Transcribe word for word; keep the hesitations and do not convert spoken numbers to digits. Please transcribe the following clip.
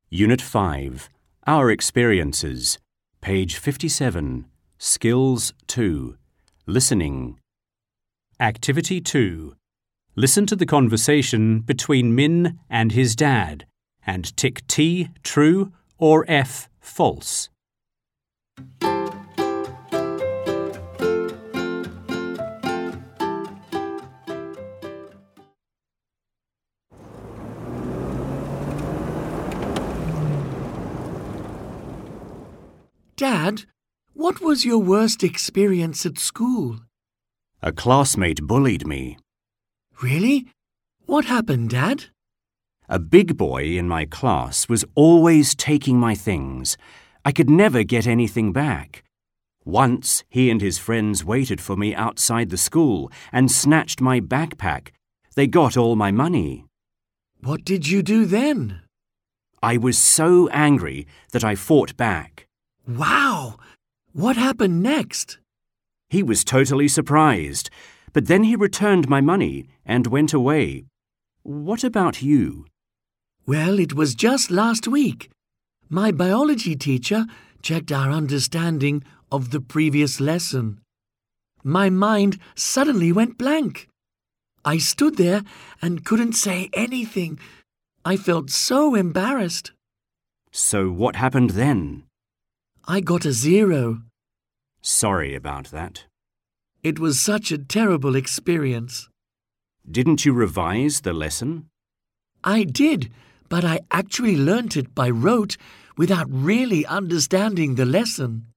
Unit five, Our Experiences, page fifty-seven, Skills two, Listening. Activity two. Listen to the conversation between Min and his dad and tick T, true, or F, false. Dad, what was your worst experience at school? A classmate bullied me. Really? What happened, Dad? A big boy in my class was always taking my things. I could never get anything back. Once, he and his friends waited for me outside the school and snatched my backpack. They got all my money. What did you do then? I was so angry that I fought back. Wow! What happened next? He was totally surprised, but then he returned my money and went away. What about you? Well, it was just last week. My biology teacher checked our understanding of the previous lesson. My mind suddenly went blank. I stood there and couldn't say anything. I felt so embarrassed. So what happened then? I got a zero. Sorry about that. It was such a terrible experience. Didn't you revise the lesson? I did, but I actually learnt it by rote without really understanding the lesson.